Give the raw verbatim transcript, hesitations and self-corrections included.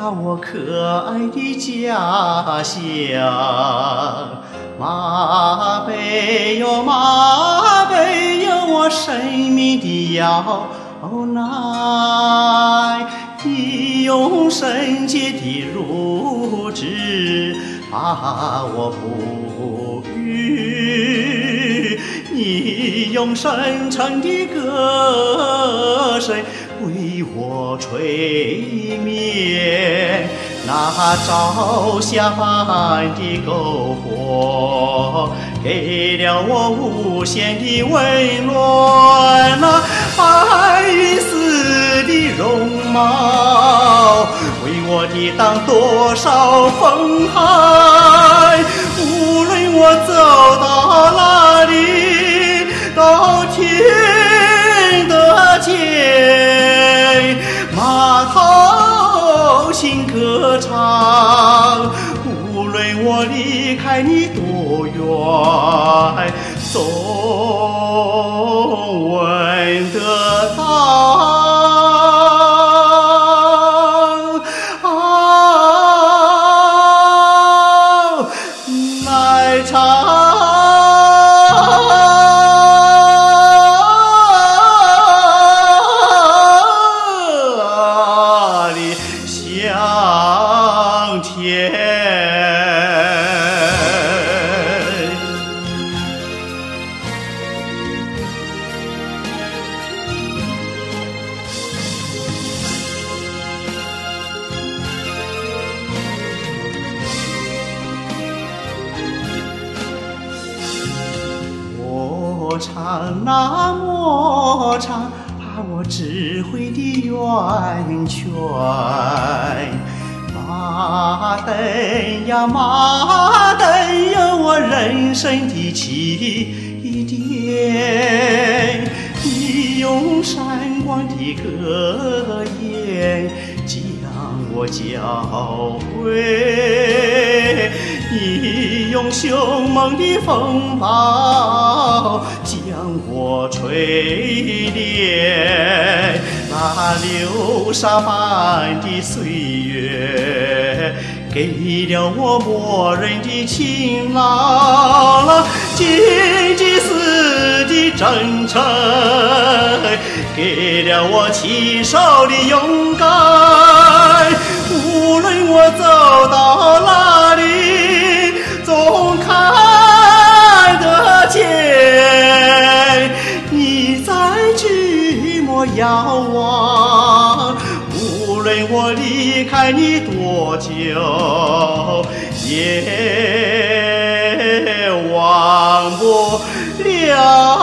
了我可爱的家乡。马背哟马背哟，我生命的摇篮，你用圣洁的乳汁把我哺育，你用深沉的歌声为我催眠。那朝霞般的篝火给了我无限的温暖，那白云似的容貌为我抵挡多少风寒。无论我走到哪里，到天的间，码头请歌唱。无论我离开你多远，总闻得到奶茶的香甜。我唱那么唱，把我智慧的源泉。马灯呀马灯呀，我人生的起点。你用闪光的歌言将我教诲，你用凶猛的风暴将我锤炼。那流沙般的岁月给了我默认的勤劳，那荆棘似的真诚给了我起手的勇敢。无论我走到哪里，总看得见你在寂寞遥望。无论我离开你多久，也忘不了